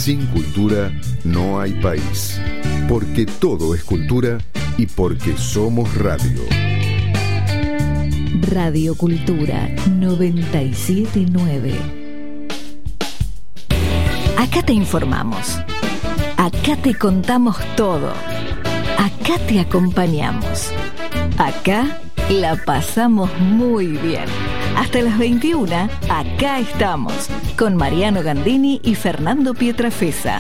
Sin cultura no hay país. Porque todo es cultura y porque somos radio. Radio Cultura 97.9. Acá te informamos. Acá te contamos todo. Acá te acompañamos. Acá la pasamos muy bien. Hasta las 21, acá estamos, con Mariano Gandini y Fernando Pietrafesa.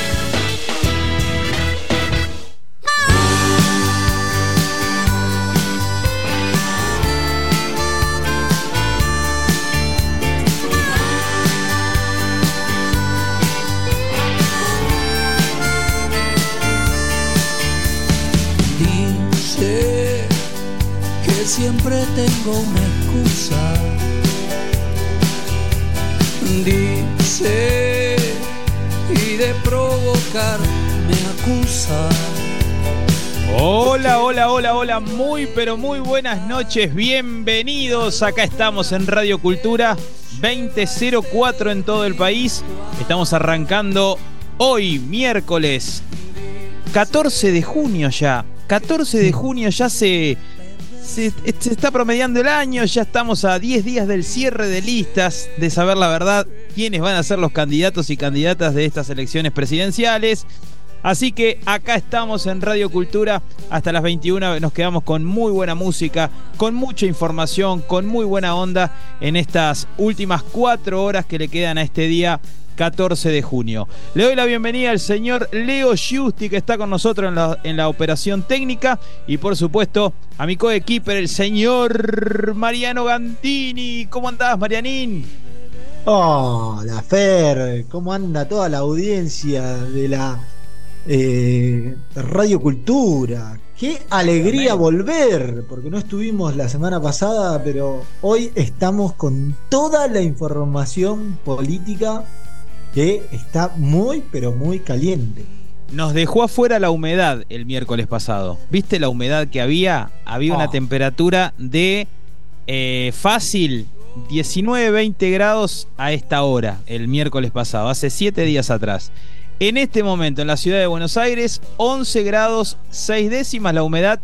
Dice que siempre tengo una excusa. Dice y de provocar me acusa. Hola, muy pero muy buenas noches, bienvenidos. Acá estamos en Radio Cultura 2004 en todo el país. Estamos arrancando hoy, miércoles 14 de junio ya. 14 de junio ya se está promediando el año, ya estamos a 10 días del cierre de listas, de saber la verdad quiénes van a ser los candidatos y candidatas de estas elecciones presidenciales. Así que acá estamos en Radio Cultura hasta las 21, nos quedamos con muy buena música, con mucha información, con muy buena onda en estas últimas 4 horas que le quedan a este día 14 de junio. Le doy la bienvenida al señor Leo Giusti, que está con nosotros en la operación técnica, y por supuesto a mi coequiper, el señor Mariano Gandini. ¿Cómo andás, Marianín? Hola, Fer. ¿Cómo anda toda la audiencia de la Radio Cultura? Qué alegría volver, porque no estuvimos la semana pasada, pero hoy estamos con toda la información política que está muy, pero muy caliente. Nos dejó afuera la humedad el miércoles pasado. ¿Viste la humedad que había? Había una temperatura de fácil 19-20 grados a esta hora, el miércoles pasado, hace 7 días atrás. En este momento, en la ciudad de Buenos Aires, 11 grados 6 décimas, la humedad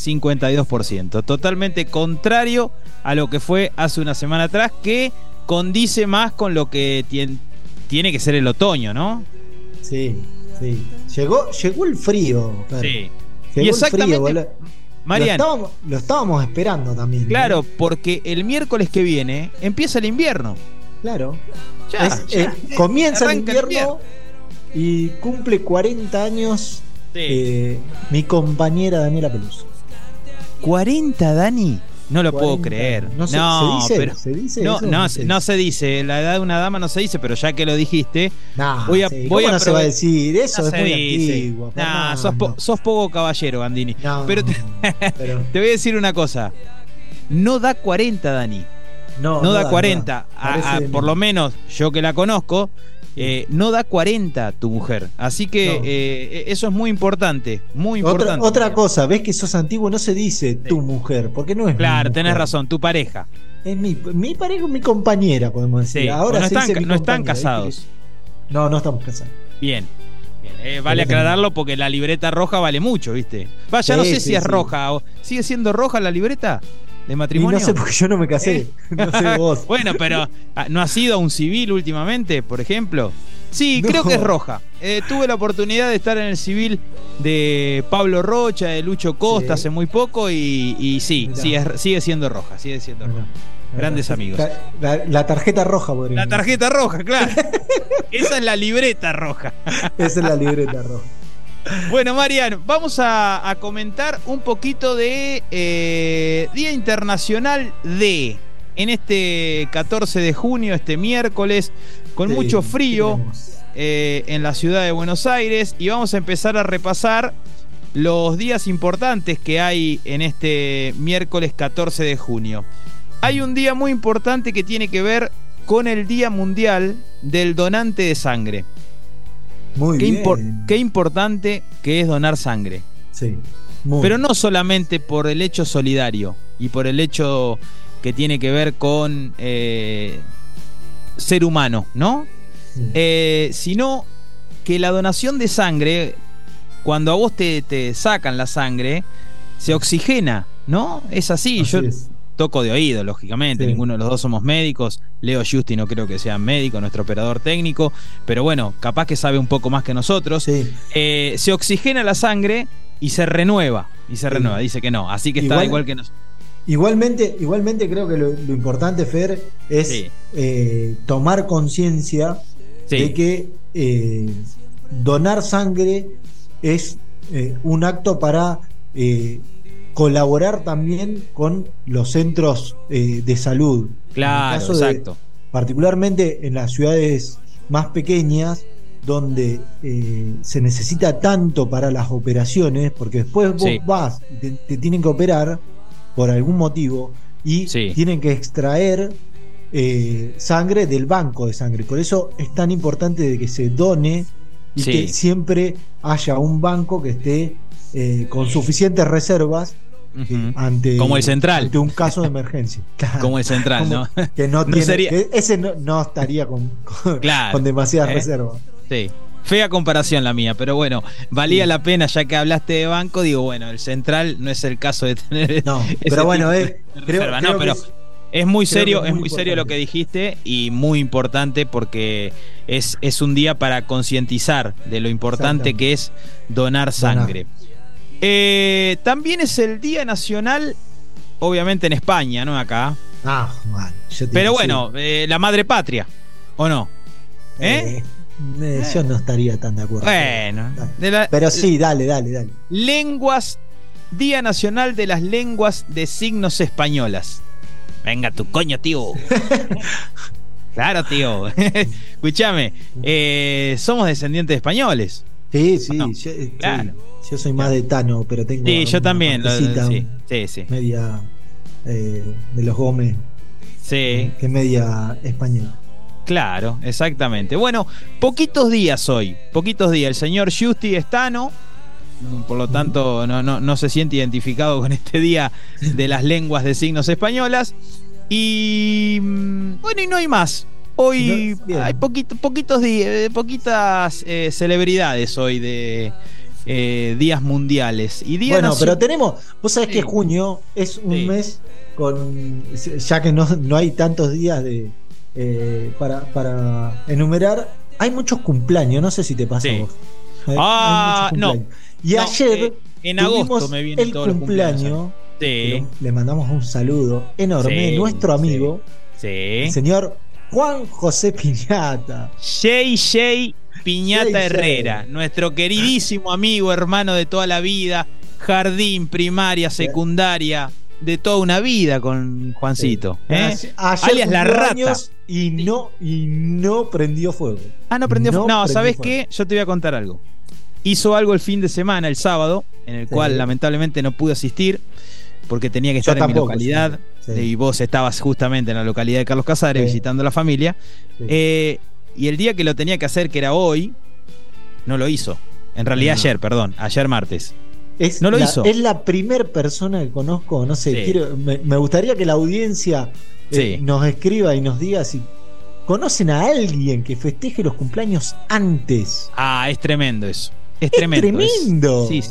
52%. Totalmente contrario a lo que fue hace una semana atrás, que condice más con lo que tiene que ser el otoño, ¿no? Sí. Llegó el frío. Claro. Sí. Llegó y exactamente, el frío, Mariano. Lo estábamos esperando también. Claro, porque el miércoles que viene empieza el invierno. Claro. Comienza el invierno y cumple 40 años mi compañera Daniela Peluso. ¿40, Dani? No lo puedo creer. ¿Se dice? No se dice. La edad de una dama no se dice, pero ya que lo dijiste, voy a se va a decir? Eso es muy antiguo. Sos poco caballero, Gandini. Pero te voy a decir una cosa. No da 40, Dani. No da 40. Por lo menos yo que la conozco, no da 40 tu mujer. Así que eso es muy importante. Muy importante. Otra cosa, ves que sos antiguo, no se dice tu mujer, porque no es claro, tenés razón, tu pareja. Es mi pareja, mi compañera, podemos decir. Sí, ahora no están casados. No estamos casados. Bien. Vale aclararlo porque la libreta roja vale mucho, ¿viste? Ya no sé si es roja. ¿Sigue siendo roja la libreta de matrimonio? Y no sé, porque yo no me casé. No sé vos. Bueno, pero ¿no has ido a un civil últimamente, por ejemplo? Sí, creo que es roja. Tuve la oportunidad de estar en el civil de Pablo Rocha, de Lucho Costa hace muy poco y sigue siendo roja. Sigue siendo roja. Grandes amigos. La tarjeta roja, por ejemplo. La tarjeta roja, claro. Esa es la libreta roja. Esa es la libreta roja. Bueno, Mariano, vamos a comentar un poquito de Día Internacional en este 14 de junio, este miércoles, con mucho frío en la ciudad de Buenos Aires, y vamos a empezar a repasar los días importantes que hay en este miércoles 14 de junio. Hay un día muy importante que tiene que ver con el Día Mundial del Donante de Sangre. Muy bien. Qué importante que es donar sangre. Sí. Pero no solamente por el hecho solidario y por el hecho que tiene que ver con ser humano, ¿no? Sí. Sino que la donación de sangre, cuando a vos te sacan la sangre, se oxigena, ¿no? Es así. Yo toco de oído, lógicamente, ninguno de los dos somos médicos. Leo Justi no creo que sea médico, nuestro operador técnico, pero bueno, capaz que sabe un poco más que nosotros. Se oxigena la sangre y se renueva, dice que no, así que está igual que nosotros. Igualmente creo que lo importante, Fer, es tomar conciencia de que donar sangre es un acto para colaborar también con los centros de salud. Claro, exacto. Particularmente en las ciudades más pequeñas, donde se necesita tanto para las operaciones, porque después vos vas, te tienen que operar por algún motivo y tienen que extraer sangre del banco de sangre. Por eso es tan importante de que se done y que siempre haya un banco que esté con suficientes reservas como el Central, ante un caso de emergencia. Claro, como el Central, ¿no? Que no tiene, ese no estaría con demasiadas reservas. Sí. Fea comparación la mía, pero bueno, valía la pena, ya que hablaste de banco. Digo, bueno, el Central no es el caso de tener. No, pero bueno, creo pero es muy serio, es muy serio lo que dijiste y muy importante, porque es un día para concientizar de lo importante que es donar sangre. También es el Día Nacional, obviamente en España, ¿no? Acá. Bueno, pero bueno, la madre patria, ¿o no? Yo no estaría tan de acuerdo. Bueno, pero sí, dale. Lenguas, Día Nacional de las Lenguas de Signos Españolas. Venga tu coño, tío. Claro, tío. Escúchame, somos descendientes de españoles. Sí, ¿no? Claro. Yo soy más de Tano, pero tengo. Sí, yo también. Sí. Media de los Gómez. Sí. Que media española. Claro, exactamente. Bueno, poquitos días hoy. El señor Justi es Tano, por lo tanto no se siente identificado con este día de las lenguas de signos españolas. Y bueno, y no hay más. Hoy hay poquitos días, poquitas celebridades hoy de días mundiales. Y pero tenemos, vos sabés que junio es un mes con, ya que no hay tantos días para enumerar, hay muchos cumpleaños, no sé si te pasa a vos. No. Y ayer en agosto me viene el cumpleaños. Le mandamos un saludo enorme a nuestro amigo, el señor Juan José Piñata. JJ Piñata Herrera, nuestro queridísimo amigo, hermano de toda la vida, jardín, primaria, secundaria, de toda una vida con Juancito. Alias La Rata. Y no prendió fuego. No prendió fuego. No, ¿sabés qué? Yo te voy a contar algo. Hizo algo el fin de semana, el sábado, en el cual lamentablemente no pude asistir porque tenía que estar en mi localidad. Y vos estabas justamente en la localidad de Carlos Casares visitando a la familia. Y el día que lo tenía que hacer, que era hoy, no lo hizo. En realidad ayer martes. No lo hizo. Es la primer persona que conozco, no sé, me gustaría que la audiencia nos escriba y nos diga si conocen a alguien que festeje los cumpleaños antes. Es tremendo eso. Es tremendo. Sí.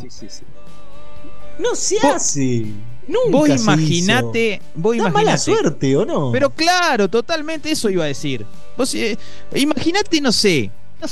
No se hace. Nunca. Vos imaginate. Da mala suerte, ¿o no? Pero claro, totalmente eso iba a decir. Vos imaginate, no sé.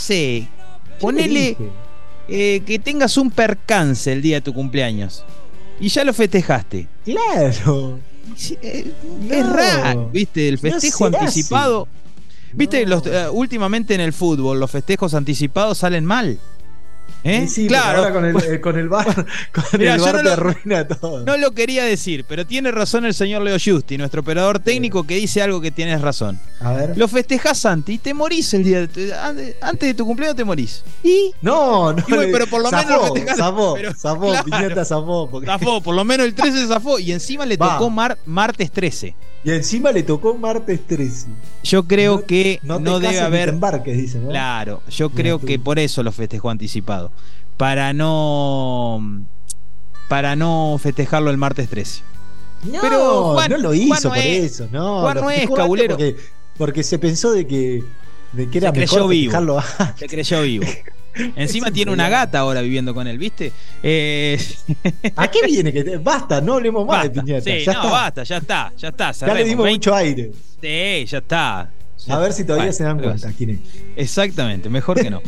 Ponele que tengas un percance el día de tu cumpleaños y ya lo festejaste. Claro. Es raro, ¿viste? El festejo anticipado. ¿Viste? Últimamente en el fútbol los festejos anticipados salen mal. Sí, claro. Ahora con el bar, Mirá, el bar te arruina todo. No lo quería decir, pero tiene razón el señor Leo Justi, nuestro operador técnico, que dice algo que tienes razón. A ver. Lo festejás antes y te morís el día antes de tu cumpleaños te morís. ¿Y? No, pero por lo menos lo festejás. Zafó, Piñata zafó. Zafó, por lo menos el 13 zafó. Y encima le tocó martes 13. Y encima le tocó martes 13. Yo creo que no debe haber embarques, dicen, ¿no? Claro, yo creo que por eso lo festejó anticipado. Para no festejarlo el martes 13. No, pero Juan, no lo hizo Juan no por es, eso. No, Juan no es cabulero. Porque se pensó de que era mejor festejarlo. Se creyó vivo. Encima tiene una gata ahora viviendo con él, ¿viste? ¿A qué viene? Basta, no hablemos más de Basta. Piñata. Sí, ya no, está. basta, ya está. Ya cerremos. le dimos mucho aire. Sí, ya está. A ver si todavía Bueno, se dan pero- cuenta quién es. Exactamente, mejor que no.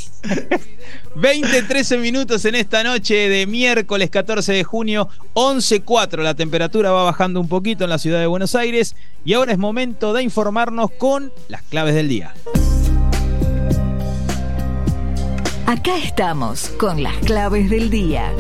20-13 minutos en esta noche de miércoles 14 de junio, 11:04. La temperatura va bajando un poquito en la ciudad de Buenos Aires y ahora es momento de informarnos con las claves del día. Acá estamos con las claves del día.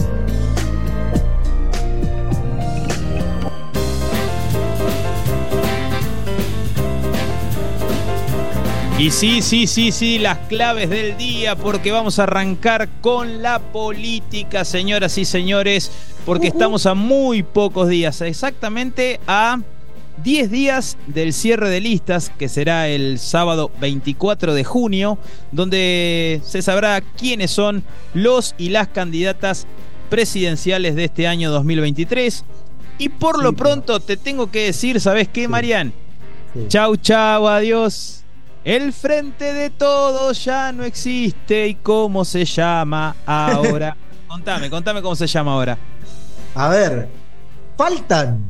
Y sí, las claves del día, porque vamos a arrancar con la política, señoras y señores, porque estamos a muy pocos días, exactamente a 10 días del cierre de listas, que será el sábado 24 de junio, donde se sabrá quiénes son los y las candidatas presidenciales de este año 2023. Y por Sí, lo pronto te tengo que decir, ¿sabes qué, Sí. Marian? Sí. Chau, chau, adiós. El frente de todos ya no existe. ¿Y cómo se llama ahora? Contame cómo se llama ahora. A ver, faltan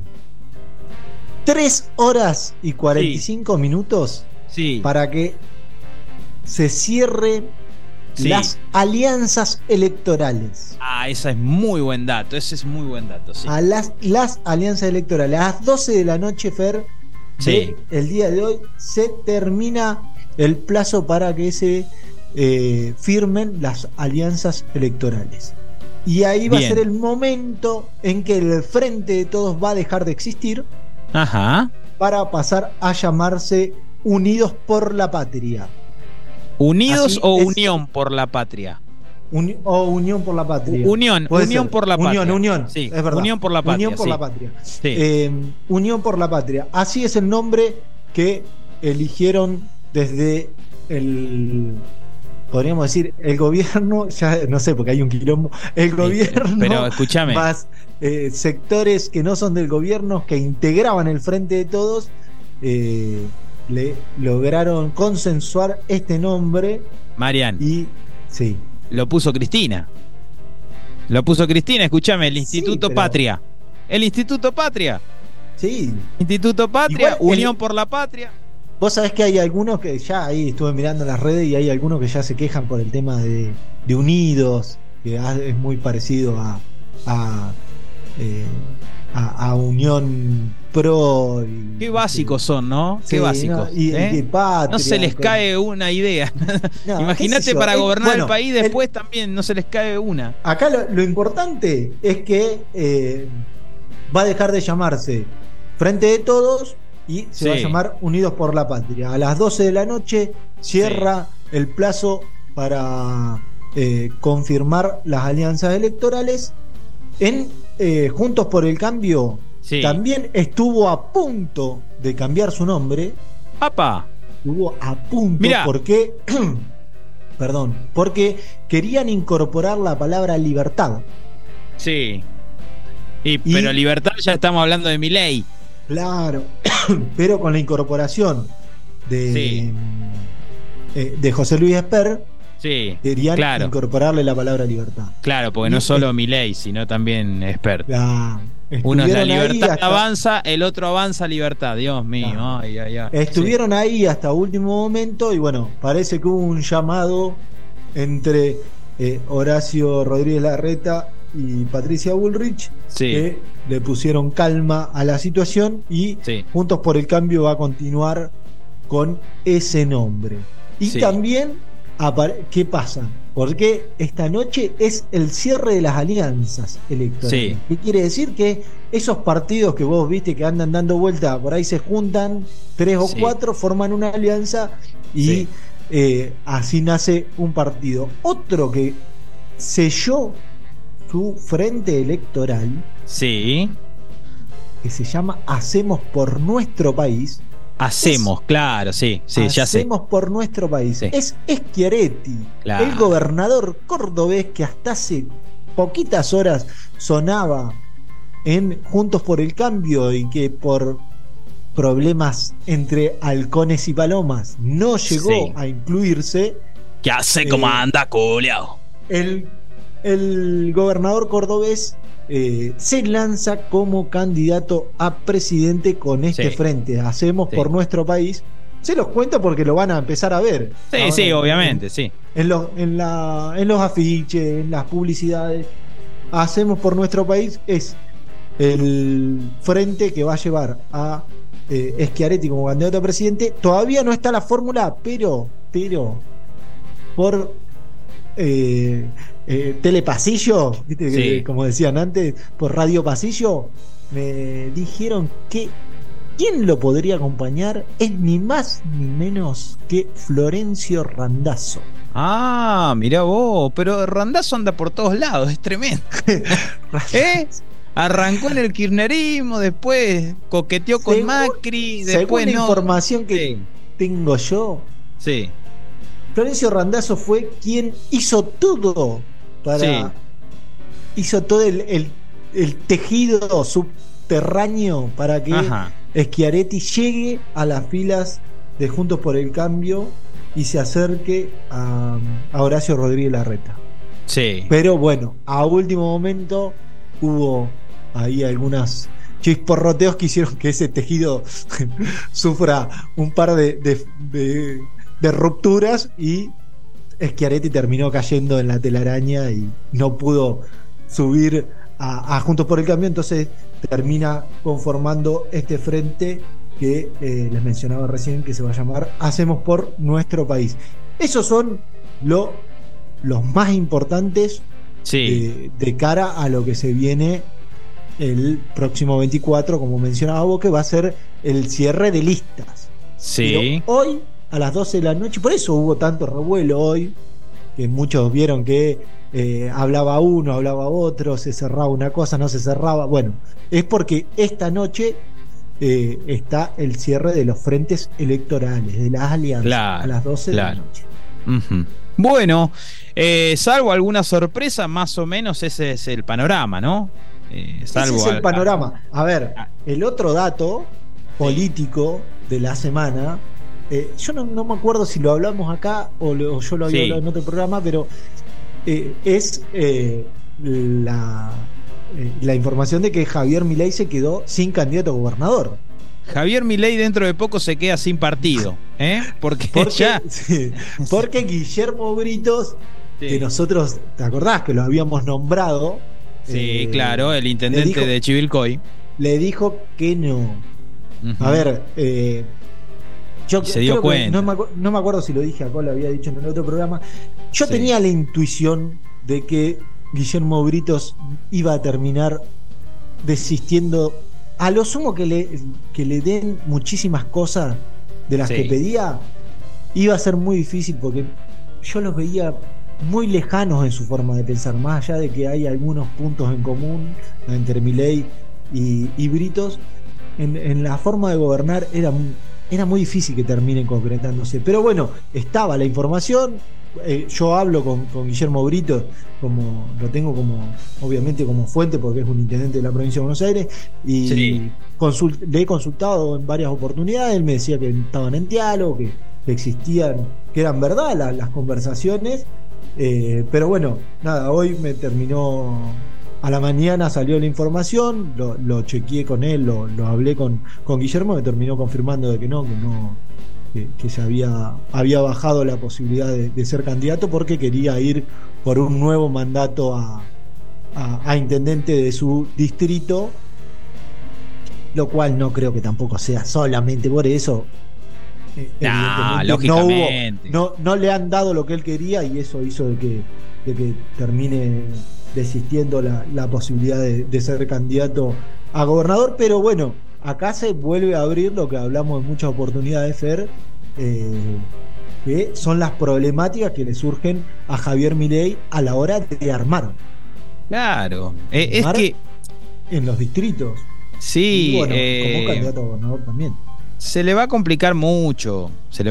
3 horas y 45 minutos Sí, para que se cierre Sí. las alianzas electorales. ese es muy buen dato. Ese es muy buen dato, sí. A las alianzas electorales. A las 12 de la noche, Fer, Sí. el día de hoy, se termina el plazo para que se firmen las alianzas electorales. Y ahí va Bien. a ser el momento en que el Frente de Todos va a dejar de existir Ajá. para pasar a llamarse Unidos por la Patria. ¿Unidos Así o es. Unión por la Patria? O Unión por la Patria. Unión Puede Unión ser. por la Patria. Unión, Sí, es verdad. Unión por la Patria. Unión por sí. la Patria. Sí. Unión por la Patria. Así es el nombre que eligieron desde podríamos decir, el gobierno, ya no sé, porque hay un quilombo, el gobierno, Pero escúchame. más sectores que no son del gobierno, que integraban el Frente de Todos, le lograron consensuar este nombre Marian, y sí. lo puso Cristina. Escúchame, el Instituto pero- Patria. El Instituto Patria. Sí, Instituto Patria, Igual Unión por la Patria. vos sabés que hay algunos que ya ahí estuve mirando en las redes y hay algunos que ya se quejan por el tema de Unidos, que es muy parecido a Unión Pro. Qué básicos son, ¿no? Qué Sí, básicos. ¿no? Y ¿eh? Patria, No se les con- cae una idea. No, qué Imagínate sé yo. para gobernar Bueno, el país después también no se les cae una. Acá lo importante es que va a dejar de llamarse Frente de Todos y se va a Sí. llamar Unidos por la Patria. A las 12 de la noche cierra el plazo para confirmar las alianzas electorales. En Juntos por el Cambio Sí. también estuvo a punto de cambiar su nombre. ¡Apa! Estuvo a punto. Mirá. Porque perdón, porque querían incorporar la palabra libertad. Sí. Pero libertad ya estamos hablando de Milei. Claro, pero con la incorporación Sí. de José Luis Esper, Sí. querían Claro. incorporarle la palabra libertad. Claro, porque no Y- solo Milei, sino también Expert. Uno es la Estuvieron ahí libertad hasta- avanza, el otro avanza libertad. Dios mío. Claro. Ay, ay, ay. Estuvieron ahí hasta último momento y bueno, parece que hubo un llamado entre Horacio Rodríguez Larreta y Patricia Bullrich, Sí. que le pusieron calma a la situación y Sí. Juntos por el Cambio va a continuar con ese nombre. Y Sí. también, ¿qué pasa? Porque esta noche es el cierre de las alianzas electorales. Sí. ¿Qué quiere decir? Que esos partidos que vos viste que andan dando vuelta, por ahí se juntan 3 o Sí. 4, forman una alianza y Sí. así nace un partido. Otro que selló su frente electoral, Sí. que se llama Hacemos por Nuestro País. Hacemos, claro, sí, sí, ya sé. Hacemos por Nuestro País. Sí. Es Schiaretti, Claro. el gobernador cordobés que hasta hace poquitas horas sonaba en Juntos por el Cambio y que por problemas entre halcones y palomas no llegó Sí. a incluirse. ¿Qué hace? ¿Cómo anda, culiao? El gobernador cordobés se lanza como candidato a presidente con este frente. Hacemos por nuestro país. Se los cuento porque lo van a empezar a ver. Sí, ahora, sí, obviamente, sí. En los afiches, en las publicidades. Hacemos por nuestro país es el frente que va a llevar a Schiaretti como candidato a presidente. Todavía no está la fórmula, pero por telepasillo, ¿viste? Sí. Como decían antes, por radio pasillo, me dijeron que quien lo podría acompañar es ni más ni menos que Florencio Randazzo. Ah, mirá vos, pero Randazzo anda por todos lados, es tremendo. Arrancó en el kirchnerismo, después coqueteó con Macri, después según la información que tengo yo, Florencio Randazzo fue quien hizo todo hizo todo el tejido subterráneo para que Schiaretti llegue a las filas de Juntos por el Cambio y se acerque a Horacio Rodríguez Larreta. Sí. Pero bueno, a último momento hubo ahí algunas chisporroteos que hicieron que ese tejido sufra un par de rupturas y Schiaretti terminó cayendo en la telaraña y no pudo subir a Juntos por el Cambio, entonces termina conformando este frente que les mencionaba recién, que se va a llamar Hacemos por Nuestro País. Esos son los más importantes de cara a lo que se viene el próximo 24, como mencionaba vos, que va a ser el cierre de listas. Sí. Pero hoy, a las 12 de la noche, por eso hubo tanto revuelo hoy, que muchos vieron que hablaba uno, hablaba otro, se cerraba una cosa, no se cerraba. Bueno, es porque esta noche está el cierre de los frentes electorales, de las alianzas, a las 12 de la noche. Uh-huh. Bueno, salvo alguna sorpresa, más o menos ese es el panorama, ¿no? Ese es el panorama. A ver, el otro dato político de la semana, yo no me acuerdo si lo hablamos acá o yo lo había hablado en otro programa, pero es la información de que Javier Milei se quedó sin candidato a gobernador. Javier Milei dentro de poco se queda sin partido, porque Guillermo Britos, que nosotros, ¿te acordás que lo habíamos nombrado? Sí, claro, el intendente de Chivilcoy. Le dijo que no. Uh-huh. A ver, yo se dio cuenta. No me acuerdo si lo dije acá o lo había dicho en el otro programa. Yo tenía la intuición de que Guillermo Britos iba a terminar desistiendo. A lo sumo que le den muchísimas cosas de las que pedía, iba a ser muy difícil, porque yo los veía muy lejanos en su forma de pensar, más allá de que hay algunos puntos en común entre Milei y Britos, en la forma de gobernar era muy difícil que terminen concretándose. Pero bueno, estaba la información. Yo hablo con Guillermo Britos, como lo tengo obviamente como fuente, porque es un intendente de la provincia de Buenos Aires, y le he consultado en varias oportunidades. Él me decía que estaban en diálogo, que existían, que eran verdad las conversaciones, pero bueno, nada, hoy me terminó, a la mañana salió la información, lo chequeé con él, lo hablé con Guillermo, me terminó confirmando de que que se había bajado la posibilidad de ser candidato, porque quería ir por un nuevo mandato a intendente de su distrito, lo cual no creo que tampoco sea solamente por eso. Lógicamente no le han dado lo que él quería, y eso hizo de que termine desistiendo la posibilidad de ser candidato a gobernador. Pero bueno, acá se vuelve a abrir lo que hablamos en muchas oportunidades, Fer, que son las problemáticas que le surgen a Javier Milei a la hora de armar. Claro, es que en los distritos. Sí, y bueno, como candidato a gobernador también. Se le va a complicar mucho.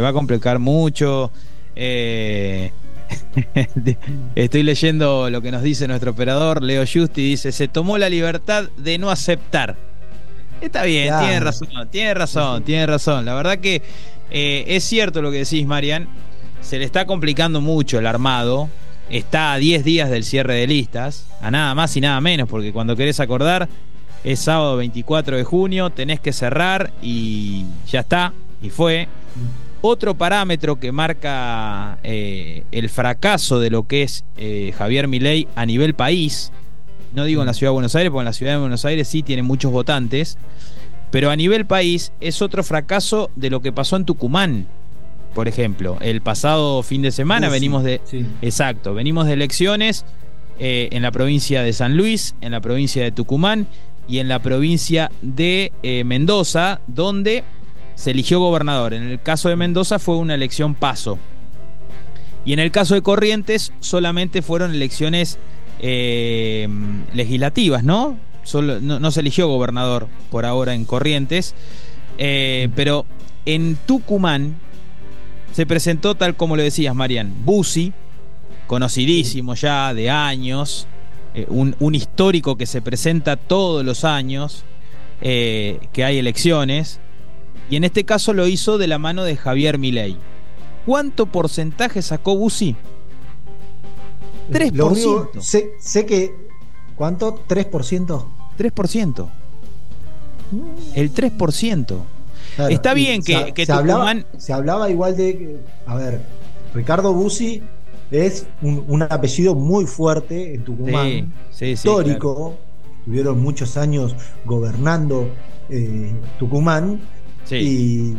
Estoy leyendo lo que nos dice nuestro operador, Leo Justi, dice: se tomó la libertad de no aceptar. Está bien, claro. Tiene razón. La verdad que es cierto lo que decís, Marian. se le está complicando mucho el armado. Está a 10 días del cierre de listas, a nada más y nada menos, porque cuando querés acordar es sábado 24 de junio, tenés que cerrar y ya está, y fue. Otro parámetro que marca el fracaso de lo que es Javier Milei a nivel país, no digo en la Ciudad de Buenos Aires, porque en la Ciudad de Buenos Aires sí tiene muchos votantes, pero a nivel país es otro fracaso de lo que pasó en Tucumán. Por ejemplo, el pasado fin de semana venimos de elecciones en la provincia de San Luis, en la provincia de Tucumán y en la provincia de Mendoza, donde se eligió gobernador. En el caso de Mendoza fue una elección paso. Y en el caso de Corrientes solamente fueron elecciones legislativas, ¿no? No se eligió gobernador por ahora en Corrientes. Pero en Tucumán se presentó, tal como lo decías, Marian, Bussi, conocidísimo ya de años, un histórico que se presenta todos los años que hay elecciones, y en este caso lo hizo de la mano de Javier Milei. ¿Cuánto porcentaje sacó Bussi? 3%. Lo único, sé que... ¿Cuánto? ¿3%? 3%. El 3%. Claro, está bien que Tucumán... Se hablaba igual de... A ver, Ricardo Bussi es un apellido muy fuerte en Tucumán, histórico. Claro. Tuvieron muchos años gobernando Tucumán, y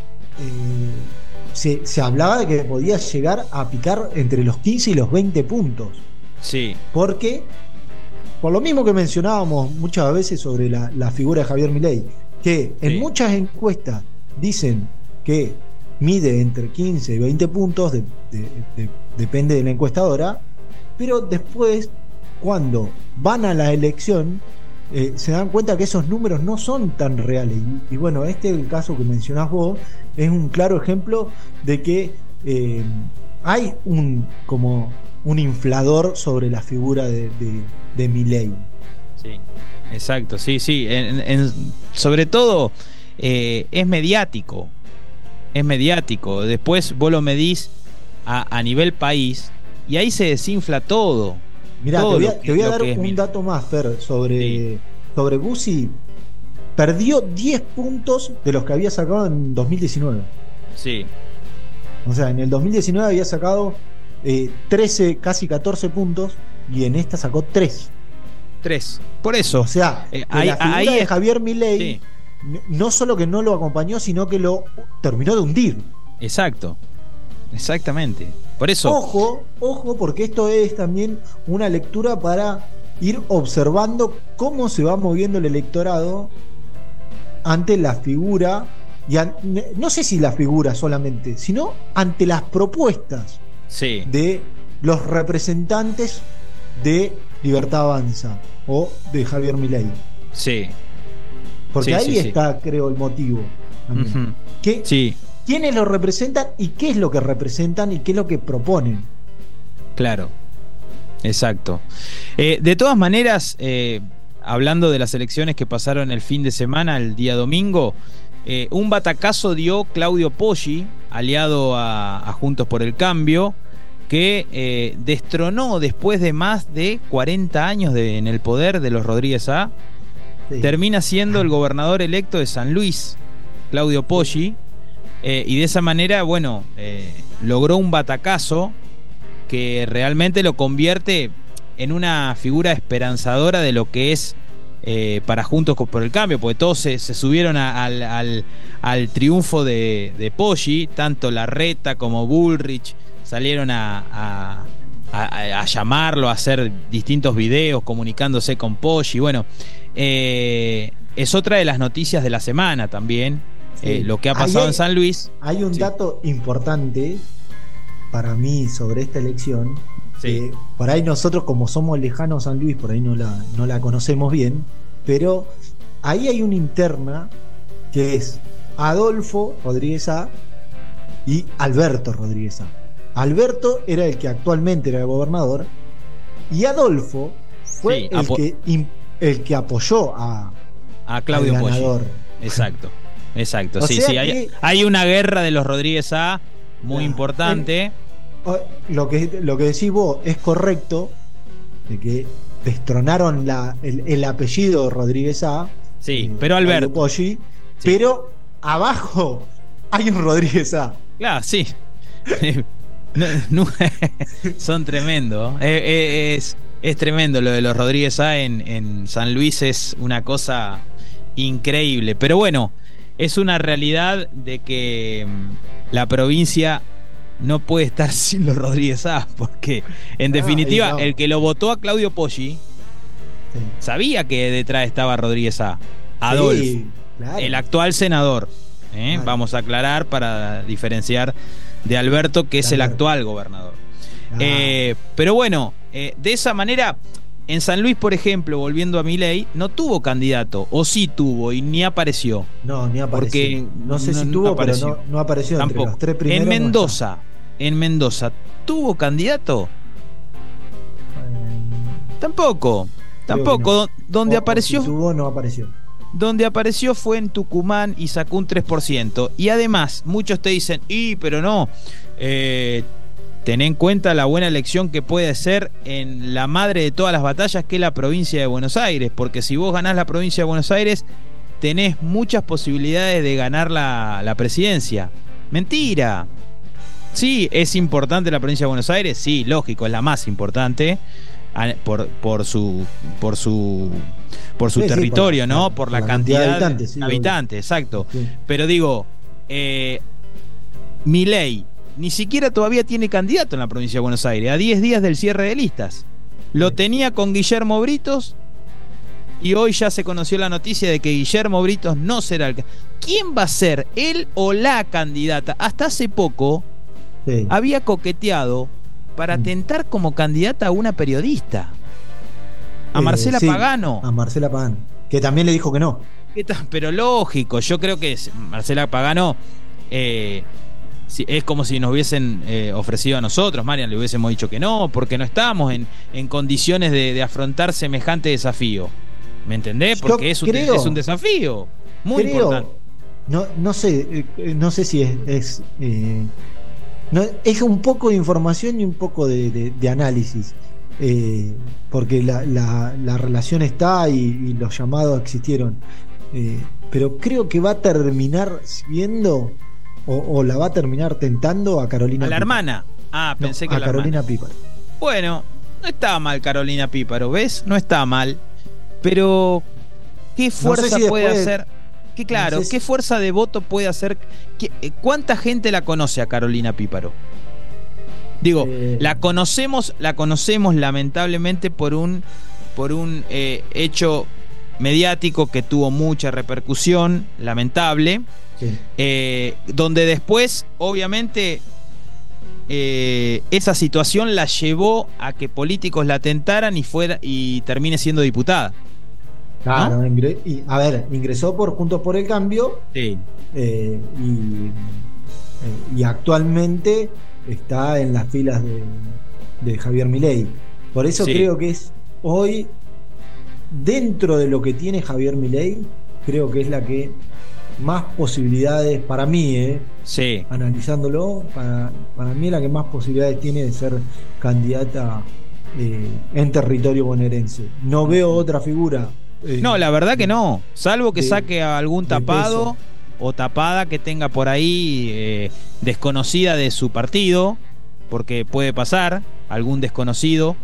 se hablaba de que podía llegar a picar entre los 15 y los 20 puntos. Sí. Porque, por lo mismo que mencionábamos muchas veces sobre la figura de Javier Milei, que en muchas encuestas dicen que mide entre 15 y 20 puntos, depende de la encuestadora, pero después, cuando van a la elección, se dan cuenta que esos números no son tan reales. Y bueno, el caso que mencionás vos es un claro ejemplo de que hay como un inflador sobre la figura de Milei. Sí, exacto, sí. Sobre todo es mediático. Después vos lo medís a nivel país y ahí se desinfla todo. Mirá, te voy a dar un dato más, Fer, sobre Bussi. Perdió 10 puntos de los que había sacado en 2019. Sí. O sea, en el 2019 había sacado 13, casi 14 puntos, y en esta sacó 3. Por eso. O sea, la figura de Javier Milei no solo que no lo acompañó, sino que lo terminó de hundir. Exactamente. Por eso. Ojo, porque esto es también una lectura para ir observando cómo se va moviendo el electorado ante la figura, no sé si la figura solamente, sino ante las propuestas de los representantes de Libertad Avanza o de Javier Milei. Sí. Porque ahí está, creo, el motivo. Uh-huh. ¿Quiénes lo representan y qué es lo que representan y qué es lo que proponen? Claro, exacto. De todas maneras, hablando de las elecciones que pasaron el fin de semana, el día domingo, un batacazo dio Claudio Poggi, aliado a Juntos por el Cambio, que destronó después de más de 40 años en el poder de los Rodríguez A. Termina siendo el gobernador electo de San Luis, Claudio Poggi. Y de esa manera, logró un batacazo que realmente lo convierte en una figura esperanzadora de lo que es para Juntos por el Cambio, porque todos se subieron al triunfo de Poggi, tanto Larreta como Bullrich salieron a llamarlo, a hacer distintos videos comunicándose con Poggi. Es otra de las noticias de la semana también. Lo que ha pasado en San Luis. Hay un dato importante para mí sobre esta elección. Por ahí nosotros, como somos lejanos a San Luis, por ahí no la conocemos bien, pero ahí hay una interna que es Adolfo Rodríguez A y Alberto Rodríguez A. Alberto era el que actualmente era el gobernador, y Adolfo fue el que apoyó a Claudio Poggi. Exacto. Hay una guerra de los Rodríguez A muy importante. Lo que decís vos es correcto, de que destronaron el apellido Rodríguez A. Sí, pero Alberto. Poggi, sí. Pero abajo hay un Rodríguez A. Claro, sí. Son tremendos. Es tremendo lo de los Rodríguez A en San Luis, es una cosa increíble. Pero bueno, es una realidad de que la provincia no puede estar sin los Rodríguez A, porque en definitiva no. El que lo votó a Claudio Poggi sabía que detrás estaba Rodríguez A. Adolfo, sí, claro. El actual senador. Claro. Vamos a aclarar para diferenciar de Alberto, que es el actual gobernador. Pero bueno, de esa manera, en San Luis, por ejemplo, volviendo a Milei, no tuvo candidato, o sí tuvo y ni apareció. No, ni apareció. Porque no sé si tuvo, pero no apareció. Tampoco. Entre los tres primeros. En Mendoza, ¿tuvo candidato? Tampoco. No. Donde apareció. Si tuvo, no apareció. Donde apareció fue en Tucumán y sacó un 3%. Y además, muchos te dicen, pero no, ten en cuenta la buena elección que puede ser en la madre de todas las batallas, que es la provincia de Buenos Aires. Porque si vos ganás la provincia de Buenos Aires, tenés muchas posibilidades de ganar la presidencia. Mentira. Sí, es importante la provincia de Buenos Aires, sí, lógico, es la más importante por su territorio, ¿no? Por la cantidad de habitantes, exacto. Sí. Pero digo, Milei ni siquiera todavía tiene candidato en la provincia de Buenos Aires, a 10 días del cierre de listas. Lo tenía con Guillermo Britos y hoy ya se conoció la noticia de que Guillermo Britos no será el... ¿Quién va a ser, él o la candidata? Hasta hace poco había coqueteado para tentar como candidata a una periodista, a Marcela Pagano. A Marcela Pagano, que también le dijo que no. Pero lógico, yo creo que Marcela Pagano es como si nos hubiesen ofrecido a nosotros, Marian, le hubiésemos dicho que no, porque no estamos en condiciones de afrontar semejante desafío. ¿Me entendés? Porque es un desafío muy importante. No sé si es un poco de información y un poco de análisis, porque la relación está y los llamados existieron, pero creo que va a terminar siendo o la va a terminar tentando a Carolina Píparo. Hermana. Pensé que a Carolina Píparo. Bueno, no estaba mal Carolina Píparo, ¿ves? No está mal, pero ¿qué fuerza puede hacer? ¿Qué fuerza de voto puede hacer? ¿Cuánta gente la conoce a Carolina Píparo? Digo, la conocemos lamentablemente por un hecho mediático que tuvo mucha repercusión, lamentable, donde después, obviamente, esa situación la llevó a que políticos la tentaran y termine siendo diputada. Claro, ¿no? Ingresó por Juntos por el Cambio, y actualmente está en las filas de Javier Milei. Por eso creo que es hoy, dentro de lo que tiene Javier Milei, creo que es la que más posibilidades, para mí, analizándolo, para mí es la que más posibilidades tiene de ser candidata en territorio bonaerense. No veo otra figura. No, la verdad que no, salvo que saque a algún tapado o tapada que tenga por ahí desconocida de su partido, porque puede pasar algún desconocido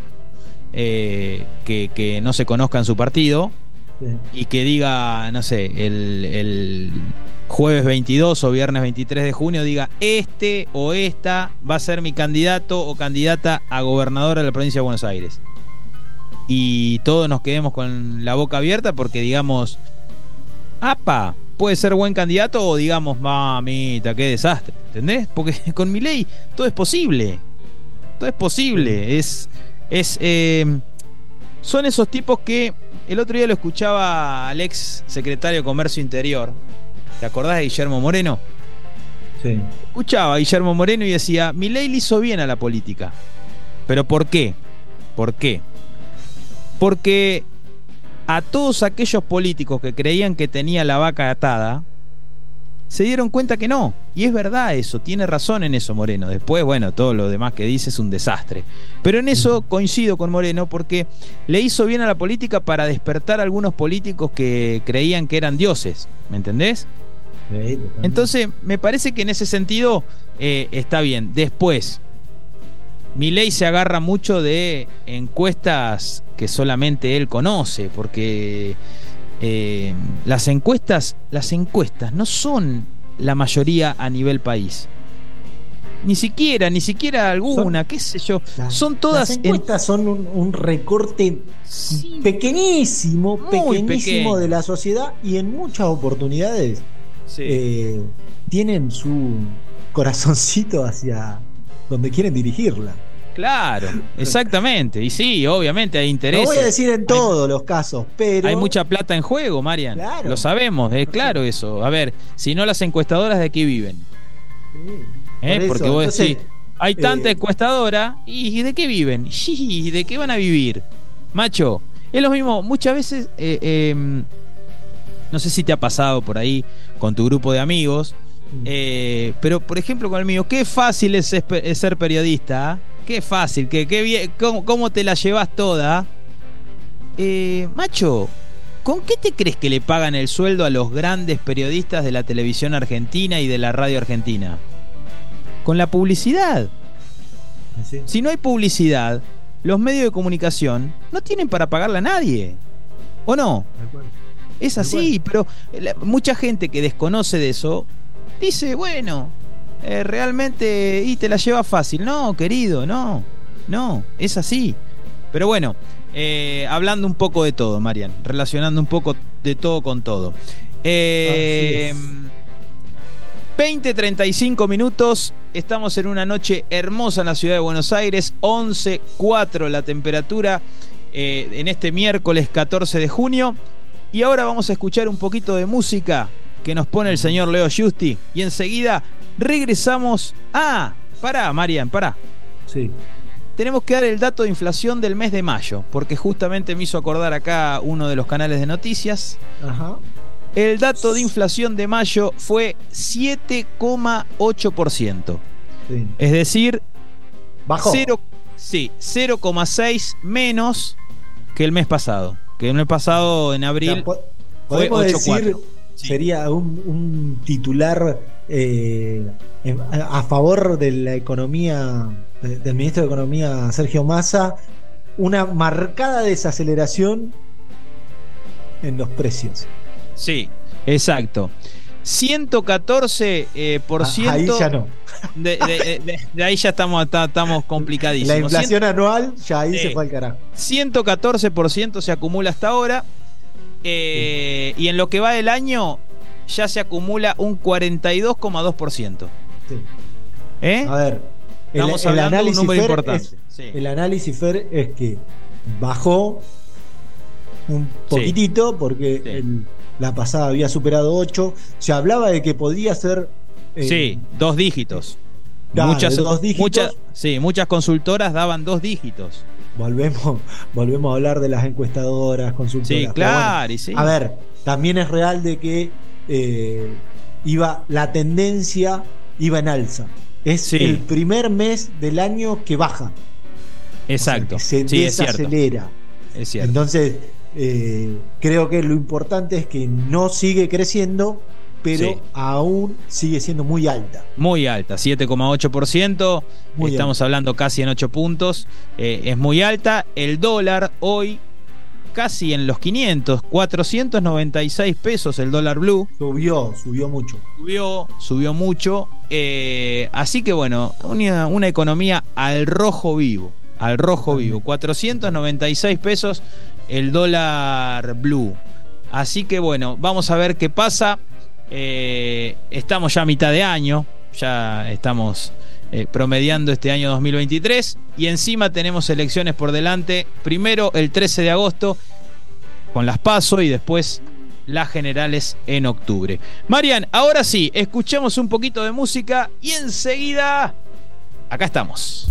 que no se conozca en su partido y que diga, no sé, el jueves 22 o viernes 23 de junio diga, este o esta va a ser mi candidato o candidata a gobernadora de la provincia de Buenos Aires. Y todos nos quedemos con la boca abierta porque digamos, puede ser buen candidato, o digamos, mamita, qué desastre, ¿entendés? Porque con Milei todo es posible. Son esos tipos que el otro día lo escuchaba al ex secretario de Comercio Interior. ¿Te acordás de Guillermo Moreno? Sí. Escuchaba a Guillermo Moreno y decía, Milei le hizo bien a la política. ¿Pero por qué? Porque a todos aquellos políticos que creían que tenía la vaca atada, se dieron cuenta que no. Y es verdad eso, tiene razón en eso Moreno. Después, bueno, todo lo demás que dice es un desastre. Pero en eso coincido con Moreno, porque le hizo bien a la política para despertar a algunos políticos que creían que eran dioses. ¿Me entendés? Sí, entonces, me parece que en ese sentido está bien. Después, Milei se agarra mucho de encuestas que solamente él conoce, porque las encuestas no son la mayoría a nivel país. Ni siquiera alguna, qué sé yo. Son todas. Las encuestas son un recorte pequeñísimo pequeño de la sociedad, y en muchas oportunidades tienen su corazoncito hacia donde quieren dirigirla. Claro, exactamente. Y sí, obviamente hay intereses. No voy a decir en todos los casos, pero hay mucha plata en juego, Marian. Claro. Lo sabemos, es claro eso. A ver, si no, las encuestadoras, ¿de qué viven? Sí, porque vos decís, hay tanta encuestadora, ¿y de qué viven? ¿Y de qué van a vivir? Macho, es lo mismo, muchas veces, no sé si te ha pasado por ahí con tu grupo de amigos, pero por ejemplo con el mío, qué fácil es ser periodista, qué fácil, qué bien, cómo te la llevas toda. Macho, ¿con qué te crees que le pagan el sueldo a los grandes periodistas de la televisión argentina y de la radio argentina? Con la publicidad. Sí. Si no hay publicidad, los medios de comunicación no tienen para pagarle a nadie. ¿O no? Es así, pero mucha gente que desconoce de eso dice, bueno, realmente y te la lleva fácil. No, querido, no, es así. Pero bueno, hablando un poco de todo, Marian, relacionando un poco de todo con todo. 20:35 minutos, estamos en una noche hermosa en la ciudad de Buenos Aires, 11:04 la temperatura en este miércoles 14 de junio. Y ahora vamos a escuchar un poquito de música que nos pone el señor Leo Giusti. Y enseguida regresamos. Pará, Marian, pará. Sí. Tenemos que dar el dato de inflación del mes de mayo, porque justamente me hizo acordar acá uno de los canales de noticias. Ajá. El dato de inflación de mayo fue 7,8%. Sí. Es decir, bajó. 0,6 menos que el mes pasado. Que el mes pasado, en abril, fue 8,4. Sí. Sería un titular a favor de la economía, del ministro de Economía Sergio Massa, una marcada desaceleración en los precios. Sí, exacto. 114%. Ahí ya no. De ahí ya estamos complicadísimos. La inflación anual ya ahí se fue al carajo. 114% se acumula hasta ahora. Y en lo que va del año ya se acumula un 42,2%. Sí. A ver, estamos hablando de un número importante. El análisis, Fer, es que bajó un poquitito porque la pasada había superado 8. Se hablaba de que podía ser 2 dígitos. Claro, dos dígitos. Muchas consultoras daban 2 dígitos. Volvemos a hablar de las encuestadoras, consultoras. Sí, claro. Bueno, a ver, también es real de que la tendencia iba en alza. Es el primer mes del año que baja. Exacto. O sea, que se desacelera. Es cierto. Entonces, creo que lo importante es que no sigue creciendo, pero aún sigue siendo muy alta. Muy alta, 7,8%. Estamos hablando casi en 8 puntos. Es muy alta. El dólar hoy casi en los 500, 496 pesos el dólar blue. Subió mucho. Subió mucho. Así que bueno, una economía al rojo vivo. 496 pesos el dólar blue. Así que bueno, vamos a ver qué pasa. Estamos ya a mitad de año, ya estamos promediando este año 2023 y encima tenemos elecciones por delante, primero el 13 de agosto con las PASO y después las generales en octubre. Marian, ahora sí, escuchemos un poquito de música y enseguida acá estamos.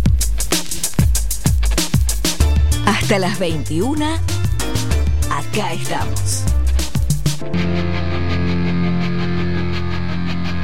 Hasta las 21, acá estamos.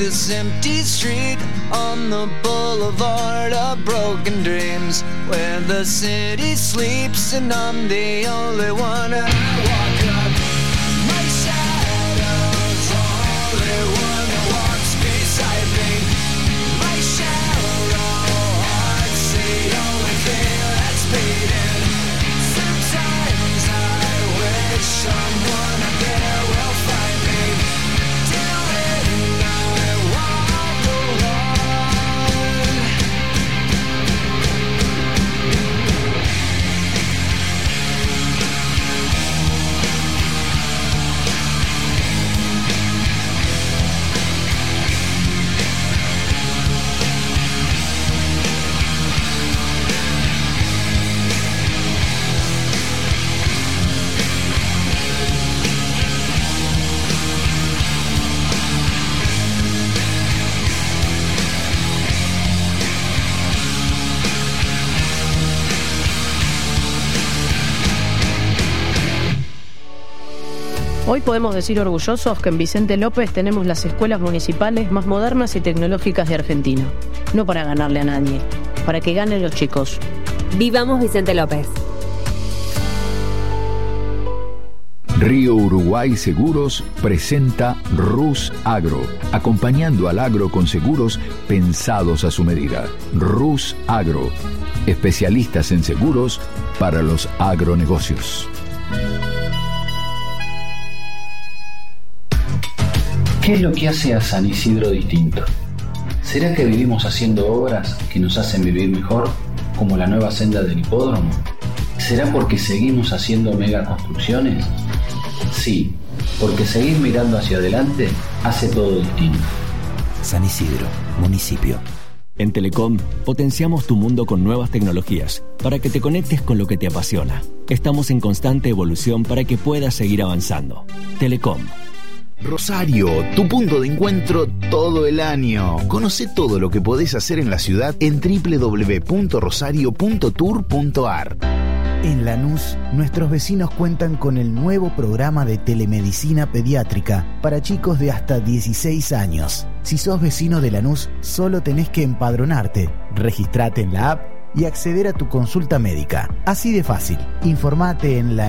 this empty street on the boulevard of broken dreams, where the city sleeps and I'm the only one. And I walk up, my shadow's only one that walks beside me. My shallow heart's the only thing that's beating. Sometimes I wish someone up there will find me. Till then I walk alone. Hoy podemos decir orgullosos que en Vicente López tenemos las escuelas municipales más modernas y tecnológicas de Argentina. No para ganarle a nadie, para que ganen los chicos. Vivamos Vicente López. Río Uruguay Seguros presenta Rus Agro, acompañando al agro con seguros pensados a su medida. Rus Agro, especialistas en seguros para los agronegocios. ¿Qué es lo que hace a San Isidro distinto? ¿Será que vivimos haciendo obras que nos hacen vivir mejor, como la nueva senda del hipódromo? ¿Será porque seguimos haciendo megaconstrucciones? Sí, porque seguir mirando hacia adelante hace todo distinto. San Isidro, municipio. En Telecom potenciamos tu mundo con nuevas tecnologías para que te conectes con lo que te apasiona. Estamos en constante evolución para que puedas seguir avanzando. Telecom. Rosario, tu punto de encuentro todo el año. Conoce todo lo que podés hacer en la ciudad en www.rosario.tour.ar. En Lanús, nuestros vecinos cuentan con el nuevo programa de telemedicina pediátrica para chicos de hasta 16 años. Si sos vecino de Lanús, solo tenés que empadronarte, registrate en la app y acceder a tu consulta médica. Así de fácil. Informate en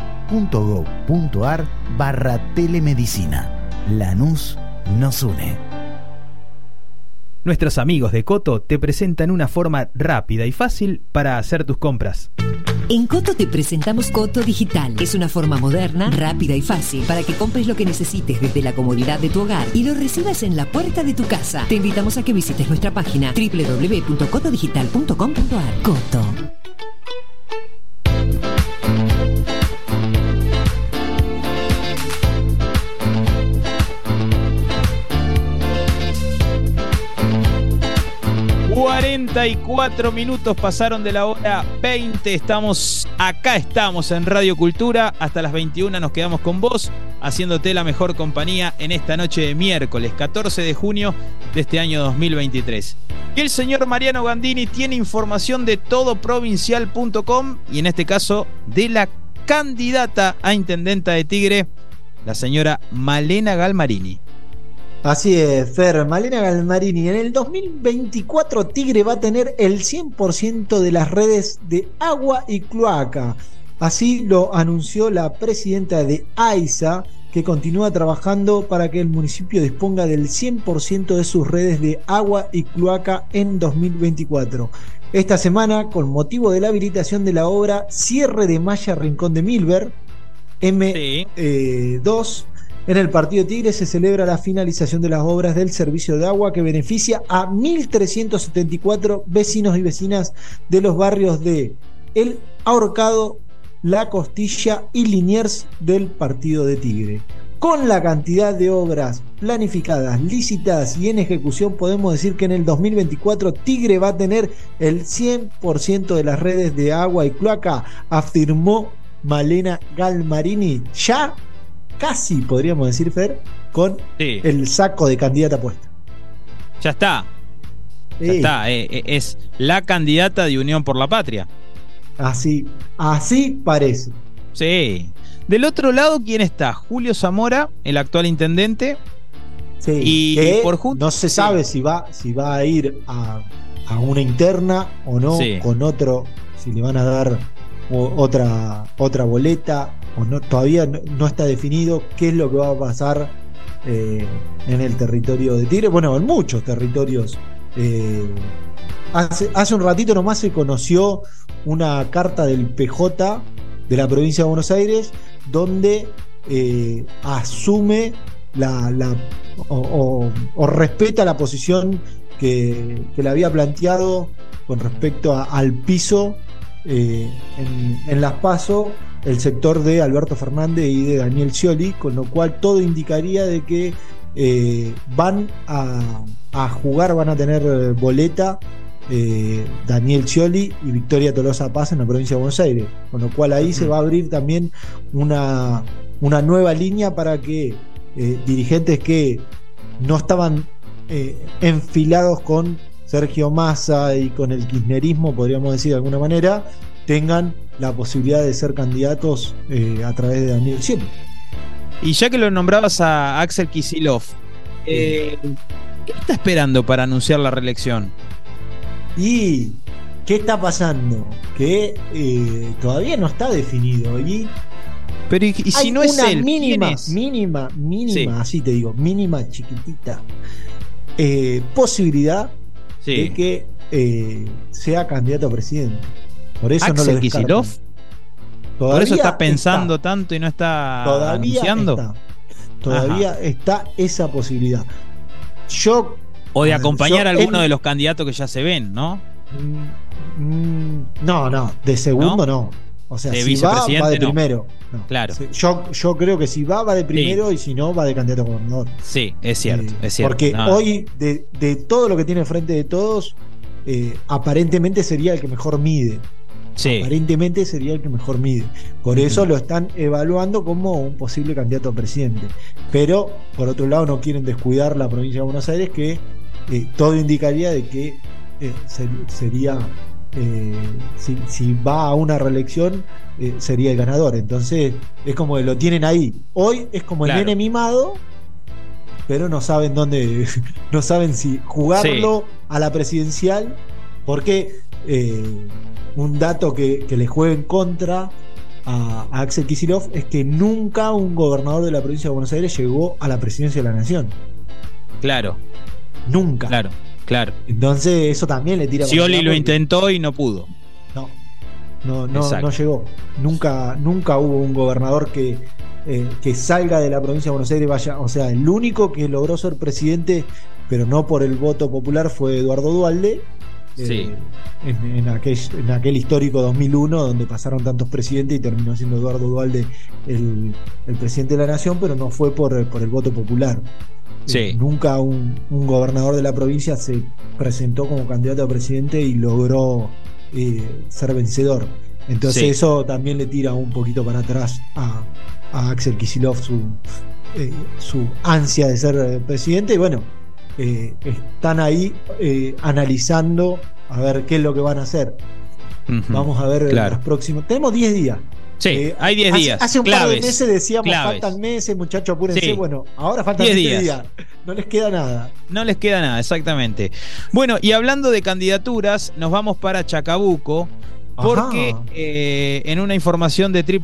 lanús.gov.ar/telemedicina. Lanús nos une. Nuestros amigos de Coto te presentan una forma rápida y fácil para hacer tus compras. En Coto te presentamos Coto Digital. Es una forma moderna, rápida y fácil para que compres lo que necesites desde la comodidad de tu hogar y lo recibas en la puerta de tu casa. Te invitamos a que visites nuestra página www.cotodigital.com.ar. Coto. ...44 pasaron de la hora 20... Estamos en Radio Cultura... Hasta las 21 nos quedamos con vos... Haciéndote la mejor compañía... En esta noche de miércoles 14 de junio... De este año 2023... Y el señor Mariano Gandini... Tiene información de todoprovincial.com... Y en este caso... De la candidata a intendenta de Tigre... La señora Malena Galmarini. Así es, Fer, Malena Galmarini. En el 2024 Tigre va a tener el 100% de las redes de agua y cloaca. Así lo anunció la presidenta de AISA, que continúa trabajando para que el municipio disponga del 100% de sus redes de agua y cloaca en 2024. Esta semana, con motivo de la habilitación de la obra Cierre de Malla Rincón de Milver, M2, en el partido Tigre se celebra la finalización de las obras del servicio de agua que beneficia a 1.374 vecinos y vecinas de los barrios de El Ahorcado, La Costilla y Liniers del partido de Tigre. Con la cantidad de obras planificadas, licitadas y en ejecución, podemos decir que en el 2024 Tigre va a tener el 100% de las redes de agua y cloaca, afirmó Malena Galmarini, ya casi podríamos decir, Fer, con el saco de candidata puesta. Ya está. Ya está. Es la candidata de Unión por la Patria. Así parece. Sí. Del otro lado, ¿quién está? Julio Zamora, el actual intendente. Sí, y que por no se sabe si va a ir a una interna o no, con otro, si le van a dar otra boleta o no, todavía no está definido qué es lo que va a pasar en el territorio de Tigre, bueno, en muchos territorios. Hace un ratito nomás se conoció una carta del PJ de la provincia de Buenos Aires donde asume o respeta la posición que le había planteado con respecto al piso en las PASO el sector de Alberto Fernández y de Daniel Scioli, con lo cual todo indicaría de que van a jugar, van a tener boleta Daniel Scioli y Victoria Tolosa Paz en la provincia de Buenos Aires, con lo cual ahí se va a abrir también una nueva línea para que dirigentes que no estaban enfilados con Sergio Massa y con el kirchnerismo, podríamos decir de alguna manera, tengan la posibilidad de ser candidatos a través de Daniel Scioli. Y ya que lo nombrabas a Axel Kicillof, ¿qué está esperando para anunciar la reelección? ¿Y qué está pasando? Que todavía no está definido. Pero y si no es él, mínima, sí, así te digo, mínima, chiquitita posibilidad de que sea candidato a presidente. Por eso Axel no lo Kicillof. Por eso está pensando tanto y no está anunciando. Todavía está esa posibilidad. O de acompañar a alguno de los candidatos que ya se ven, ¿no? No, de segundo no. O sea, de si va de primero. No. Claro. Yo creo que si va de primero, y si no, va de candidato a gobernador. Sí, es cierto. Porque hoy, de todo lo que tiene frente de todos, aparentemente sería el que mejor mide. Sí. Aparentemente sería el que mejor mide. Por eso lo están evaluando como un posible candidato a presidente. Pero, por otro lado, no quieren descuidar la provincia de Buenos Aires, que todo indicaría de que sería... si va a una reelección sería el ganador. Entonces es como que lo tienen ahí. Hoy es como el nene mimado, pero no saben dónde, no saben si jugarlo a la presidencial, porque un dato que le juega en contra a Axel Kicillof es que nunca un gobernador de la provincia de Buenos Aires llegó a la presidencia de la nación. Nunca. Claro. Entonces eso también le tira. Scioli lo intentó y no pudo. No llegó. Nunca hubo un gobernador que salga de la provincia de Buenos Aires y vaya. O sea, el único que logró ser presidente, pero no por el voto popular, fue Eduardo Duhalde. En aquel histórico 2001 donde pasaron tantos presidentes y terminó siendo Eduardo Duhalde el presidente de la nación, pero no fue por el voto popular. Nunca un gobernador de la provincia se presentó como candidato a presidente y logró ser vencedor. Entonces eso también le tira un poquito para atrás a Axel Kicillof su ansia de ser presidente. Y bueno, están ahí analizando a ver qué es lo que van a hacer. Vamos a ver los próximos. Tenemos 10 días. Hay 10 días. Hace un par de meses decíamos faltan meses, muchachos, apúrense. Bueno, ahora faltan 10 días. No les queda nada. Exactamente. Bueno, y hablando de candidaturas, nos vamos para Chacabuco, porque en una información de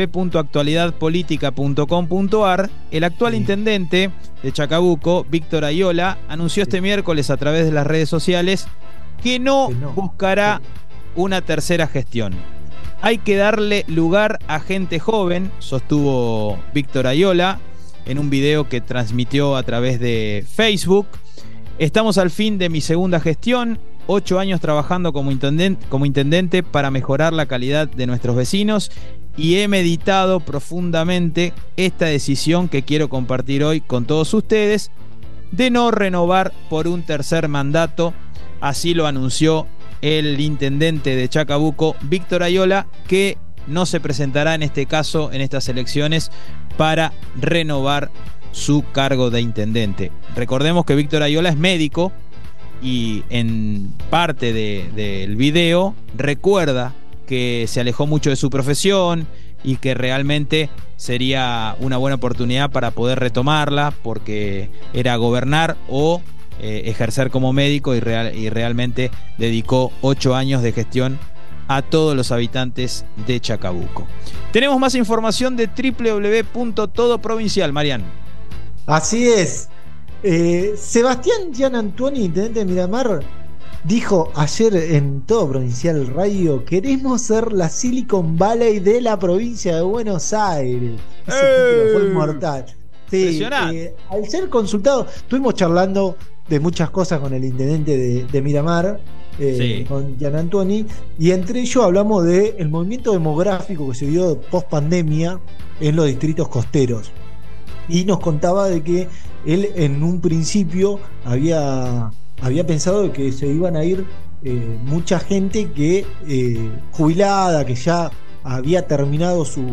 www.actualidadpolitica.com.ar, el actual intendente de Chacabuco, Víctor Ayola, anunció este miércoles a través de las redes sociales que no buscará una tercera gestión. Hay que darle lugar a gente joven, sostuvo Víctor Ayola en un video que transmitió a través de Facebook. Estamos al fin de mi segunda gestión, 8 años trabajando como intendente para mejorar la calidad de nuestros vecinos, y he meditado profundamente esta decisión que quiero compartir hoy con todos ustedes de no renovar por un tercer mandato. Así lo anunció el intendente de Chacabuco, Víctor Ayola, que no se presentará en este caso, en estas elecciones, para renovar su cargo de intendente. Recordemos que Víctor Ayola es médico y en parte del video recuerda que se alejó mucho de su profesión, y que realmente sería una buena oportunidad para poder retomarla, porque era gobernar o ejercer como médico y realmente dedicó 8 años de gestión a todos los habitantes de Chacabuco. Tenemos más información de www.todoprovincial, Marian. Así es. Sebastián Gianantuoni, intendente de Miramar, dijo ayer en Todo Provincial Radio: queremos ser la Silicon Valley de la provincia de Buenos Aires. Ese título fue mortal. Sí, al ser consultado, estuvimos charlando de muchas cosas con el intendente de Miramar, con Gianantuoni, y entre ellos hablamos del movimiento demográfico que se dio post pandemia en los distritos costeros. Y nos contaba de que él en un principio había pensado de que se iban a ir mucha gente que jubilada, que ya había terminado su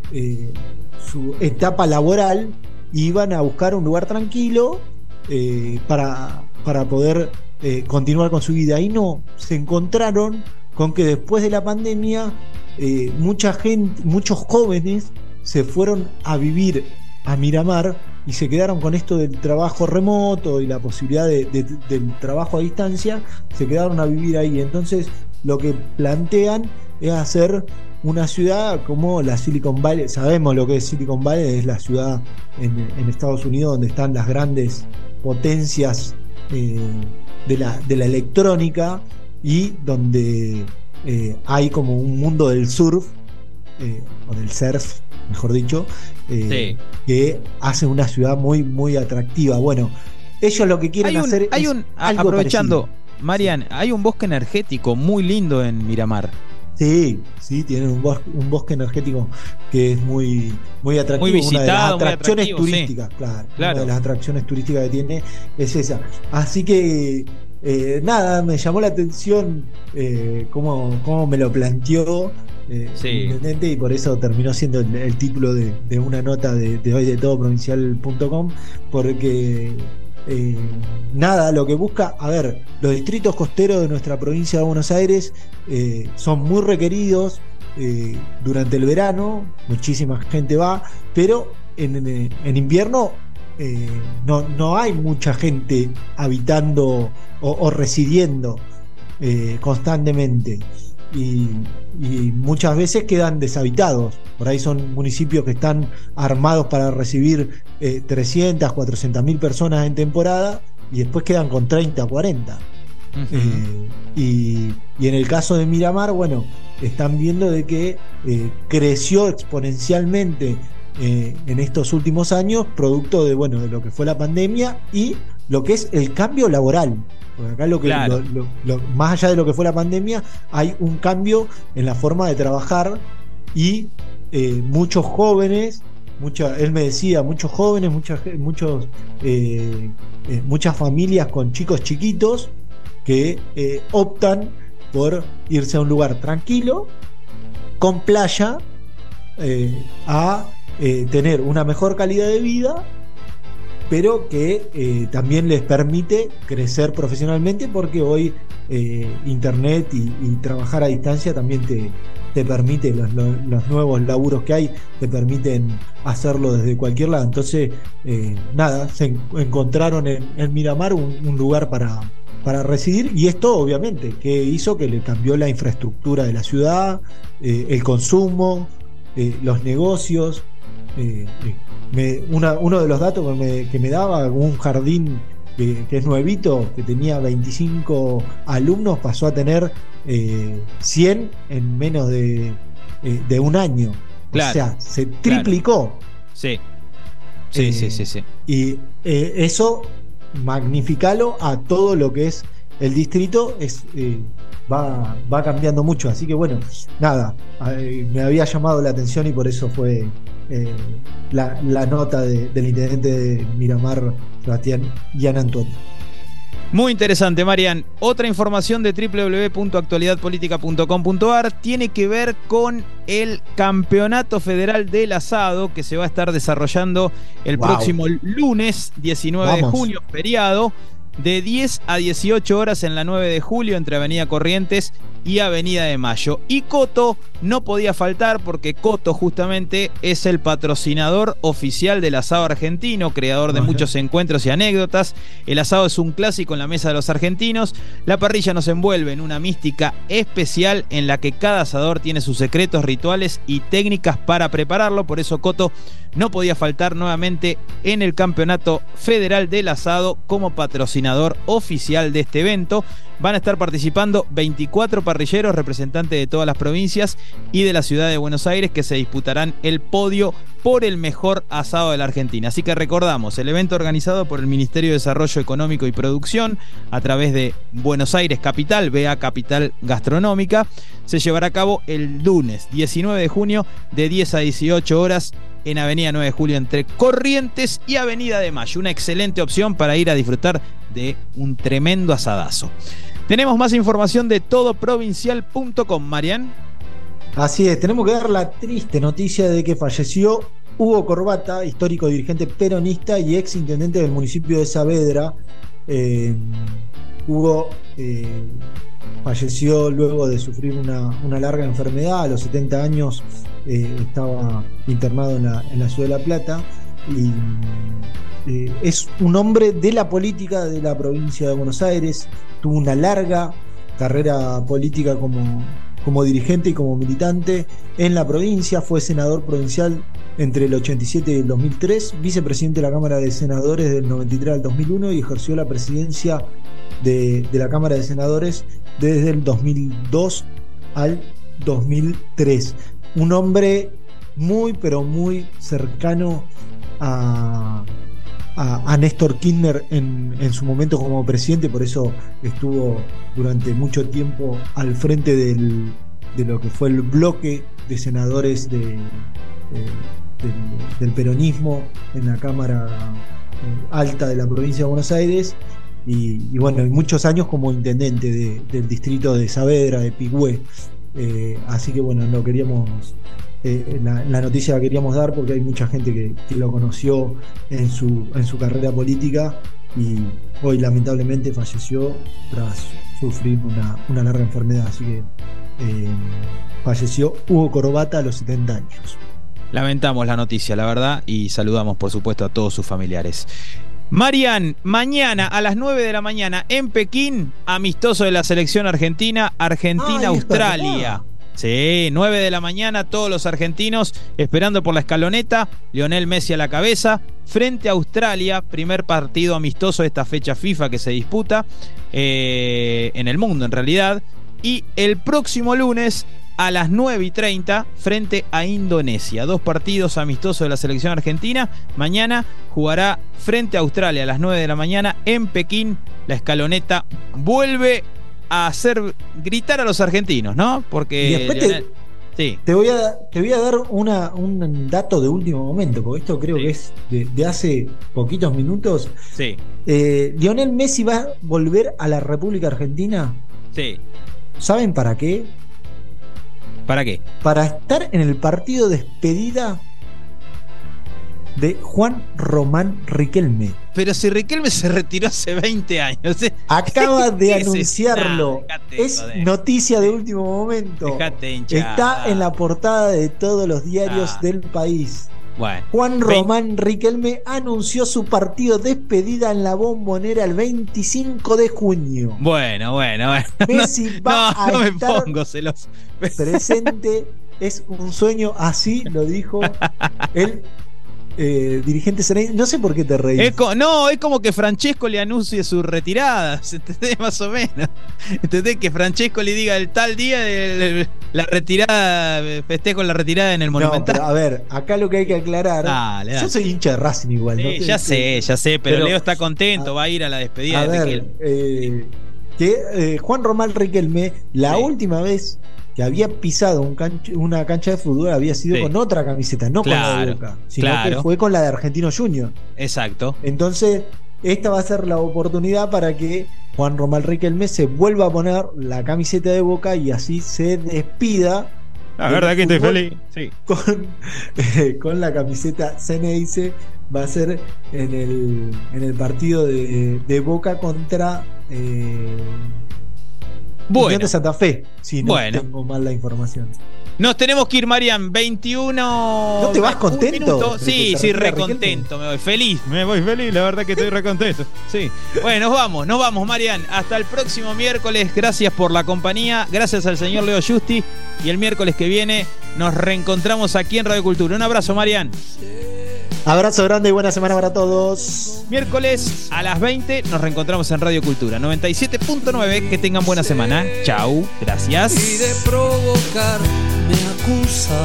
etapa laboral, iban a buscar un lugar tranquilo para poder continuar con su vida. Y no, se encontraron con que después de la pandemia muchos jóvenes se fueron a vivir a Miramar y se quedaron con esto del trabajo remoto y la posibilidad del trabajo a distancia, se quedaron a vivir ahí. Entonces lo que plantean es hacer una ciudad como la Silicon Valley. Sabemos lo que es Silicon Valley, es la ciudad en Estados Unidos donde están las grandes potencias de la electrónica, y donde hay como un mundo del surf o del surf, mejor dicho, que hace una ciudad muy, muy atractiva. Bueno, ellos lo que quieren hacer es algo aprovechando, parecido. Marian, hay un bosque energético muy lindo en Miramar. Sí, tienen un bosque energético que es muy, muy atractivo. Muy visitado, una de las atracciones turísticas, sí. claro. Una de las atracciones turísticas que tiene es esa. Así que nada, me llamó la atención cómo me lo planteó intendente, y por eso terminó siendo el título de una nota de hoy de todoprovincial.com, porque nada, lo que busca, a ver, los distritos costeros de nuestra provincia de Buenos Aires son muy requeridos durante el verano, muchísima gente va, pero en invierno no hay mucha gente habitando o residiendo constantemente, y muchas veces quedan deshabitados. Por ahí son municipios que están armados para recibir 300, 400.000 personas en temporada, y después quedan con 30, 40. Y en el caso de Miramar, bueno, están viendo de que creció exponencialmente en estos últimos años, producto de lo que fue la pandemia y lo que es el cambio laboral. Porque acá más allá de lo que fue la pandemia, hay un cambio en la forma de trabajar, y muchos jóvenes, él me decía, muchos jóvenes, muchas familias con chicos chiquitos que optan por irse a un lugar tranquilo, con playa, a tener una mejor calidad de vida, pero que también les permite crecer profesionalmente, porque hoy internet y trabajar a distancia también te permite, los nuevos laburos que hay te permiten hacerlo desde cualquier lado. Entonces nada, se encontraron en Miramar un lugar para residir, y esto obviamente que hizo que le cambió la infraestructura de la ciudad, el consumo, los negocios. Uno de los datos que me daba, un jardín que es nuevito, que tenía 25 alumnos, pasó a tener 100 en menos de un año. Claro, o sea, se triplicó. Sí. Y eso, magnificalo a todo lo que es el distrito, va cambiando mucho. Así que bueno, nada, me había llamado la atención, y por eso fue la nota del intendente de Miramar, Sebastián Gianantuoni. Muy interesante, Marian. Otra información de www.actualidadpolitica.com.ar tiene que ver con el Campeonato Federal del Asado, que se va a estar desarrollando el próximo lunes 19 de junio, feriado, de 10 a 18 horas en la 9 de julio, entre Avenida Corrientes y Avenida de Mayo. Y Coto no podía faltar porque Coto justamente es el patrocinador oficial del asado argentino, creador de muchos encuentros y anécdotas. El asado es un clásico en la mesa de los argentinos. La parrilla nos envuelve en una mística especial en la que cada asador tiene sus secretos, rituales y técnicas para prepararlo. Por eso Coto no podía faltar nuevamente en el Campeonato Federal del Asado como patrocinador oficial de este evento. Van a estar participando 24 parrilleros, representantes de todas las provincias y de la ciudad de Buenos Aires, que se disputarán el podio por el mejor asado de la Argentina. Así que recordamos, el evento organizado por el Ministerio de Desarrollo Económico y Producción a través de Buenos Aires Capital, BA Capital Gastronómica, se llevará a cabo el lunes 19 de junio de 10 a 18 horas en Avenida 9 de Julio entre Corrientes y Avenida de Mayo. Una excelente opción para ir a disfrutar de un tremendo asadazo. Tenemos más información de todoprovincial.com, Marian. Así es, tenemos que dar la triste noticia de que falleció Hugo Corbata, histórico dirigente peronista y ex intendente del municipio de Saavedra. Hugo falleció luego de sufrir una larga enfermedad. A los 70 años estaba internado en la ciudad de La Plata y es un hombre de la política de la provincia de Buenos Aires. Tuvo una larga carrera política como dirigente y como militante en la provincia. Fue senador provincial entre el 87 y el 2003, vicepresidente de la Cámara de Senadores del 93 al 2001 y ejerció la presidencia de la Cámara de Senadores desde el 2002 al 2003. Un hombre muy, pero muy cercano a Néstor Kirchner en su momento como presidente, por eso estuvo durante mucho tiempo al frente de lo que fue el bloque de senadores del peronismo en la Cámara Alta de la provincia de Buenos Aires y bueno, muchos años como intendente del distrito de Saavedra, de Pigüé. Así que bueno, no queríamos... la noticia la queríamos dar porque hay mucha gente que lo conoció en su carrera política y hoy lamentablemente falleció tras sufrir una larga enfermedad. Así que falleció Hugo Corbata a los 70 años. Lamentamos la noticia, la verdad, y saludamos por supuesto a todos sus familiares. Marian, mañana a las 9 de la mañana en Pekín, amistoso de la selección argentina, Argentina-Australia. Sí, 9 de la mañana, todos los argentinos esperando por la escaloneta, Lionel Messi a la cabeza, frente a Australia, primer partido amistoso de esta fecha FIFA que se disputa en el mundo en realidad, y el próximo lunes a las 9:30 frente a Indonesia, 2 partidos amistosos de la selección argentina. Mañana jugará frente a Australia a las 9 de la mañana en Pekín. La escaloneta vuelve a hacer gritar a los argentinos, ¿no? Porque Lionel... te voy a dar un dato de último momento, porque esto creo que es de hace poquitos minutos. Sí. Lionel Messi va a volver a la República Argentina. Sí. ¿Saben para qué? ¿Para qué? Para estar en el partido de despedida de Juan Román Riquelme. Pero si Riquelme se retiró hace 20 años. Acaba de anunciarlo. Es noticia de último momento. Está en la portada de todos los diarios del país. Bueno, Juan Román Riquelme anunció su partido de despedida en la Bombonera el 25 de junio. Bueno. Messi va a me estar pongo celoso. Presente. Es un sueño, así lo dijo el dirigente Sereni. No sé por qué te reís. Es como que Francesco le anuncie su retirada. ¿Entendés? Más o menos. ¿Entendés? Que Francesco le diga el tal día de la retirada, festejo la retirada en el Monumental. No, pero a ver, acá lo que hay que aclarar. Dale. Yo soy hincha de Racing igual. Sí, ¿no? ya sé, pero Leo está contento, va a ir a la despedida de Riquelme. Juan Román Riquelme, la última vez que había pisado una cancha de fútbol había sido con otra camiseta, no con la de Boca, sino que fue con la de Argentino Junior. Exacto. Entonces, esta va a ser la oportunidad para que Juan Román Riquelme se vuelva a poner la camiseta de Boca y así se despida. La verdad que estoy feliz. Sí. Con la camiseta Ceneice. Va a ser en el partido de Boca contra Unión de Santa Fe, si no bueno. tengo mal la información. Nos tenemos que ir, Marian. 21. ¿No te vas contento? Sí, recontento. Me voy feliz, la verdad que estoy recontento. Sí. Bueno, nos vamos, Marian. Hasta el próximo miércoles. Gracias por la compañía. Gracias al señor Leo Justi. Y el miércoles que viene nos reencontramos aquí en Radio Cultura. Un abrazo, Marian. Abrazo grande y buena semana para todos. Miércoles a las 20 nos reencontramos en Radio Cultura 97.9. Que tengan buena semana. Chau, gracias. Y de provocar me acusa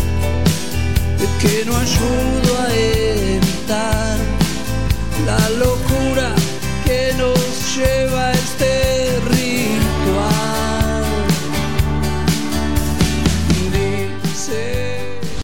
de que no ayudo a evitar la locura.